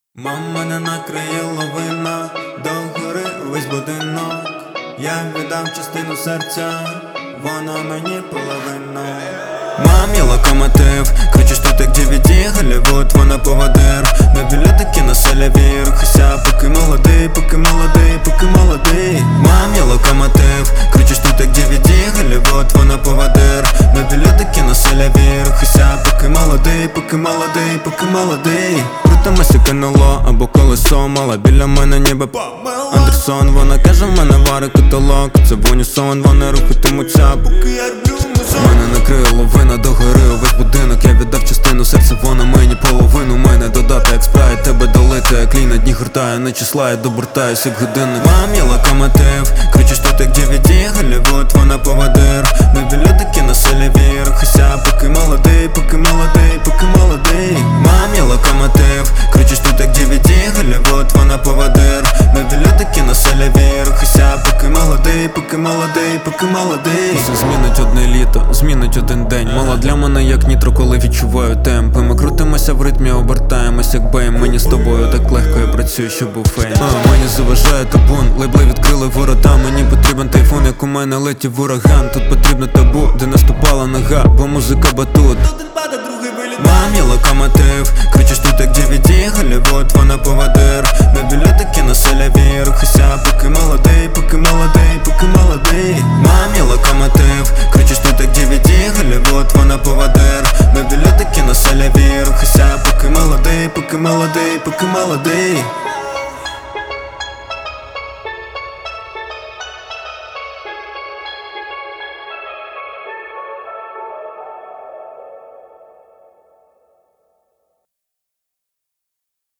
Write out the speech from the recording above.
Мама не накриє лавина, догори увесь будинок. Я віддав частину серця, вона мені половина. Мам, я локомотив, кричиш тут як DVD, Голлівуд, вона поводир. Ми білетики на селяві, рухайся, поки молодий, поки молодий, поки молодий. Мам, я локомотив, кричиш тут як DVD, Голлівуд, вона поводир. Ми білетики на селяві, рухайся, поки молодий, поки молодий, поки молодий. Крутимося КНЛО або колесо, мала біля мене ніби Андерсон. Вона каже, в мене варить каталог, це в унісон, вони рухатимуться, поки я роблю музон. Мене накриє лавина, догори увесь будинок. Я віддав частину серця, вона мені половину. Мене додати як спрайт, тебе долити, як лій на дні гуртає, не числа, я добуртаюсь як годинник. Мам, я локомотив, кричиш тут як DVD, Голлівуд, вона поводир. Ми білетики на селяві, рухайся, поки молодий, поки молодий, поки молодий. Мам, я локомотив, кричиш тут як DVD, Голлівуд, вона поводир. Ми білетики на селяві, рухайся, поки молодий, поки молодий, поки молодий. Все змінить одне літо, змінить один день. Мало для мене як нітро, коли відчуваю темпи. Ми крутимося в ритмі, обертаємось як бейм. Мені з тобою так легко, я працюю, щоб був фейм. Мені заважає табун, лейбли відкрили ворота. Мені потрібен тайфун, як у мене летів ураган. Тут потрібно табу, де наступала нога, бо музика батут. Мам, я локомотив, кричиш тут як DVD, Голлівуд, вона поводир. Ми білетики на селяві, рухайся, поки молодий, поки молодий, поки молодий. Мам, я локомотив, кричиш тут як DVD, Голлівуд, вона поводир. Ми білетики на селяві, рухайся, поки молодий, поки молодий, поки молодий.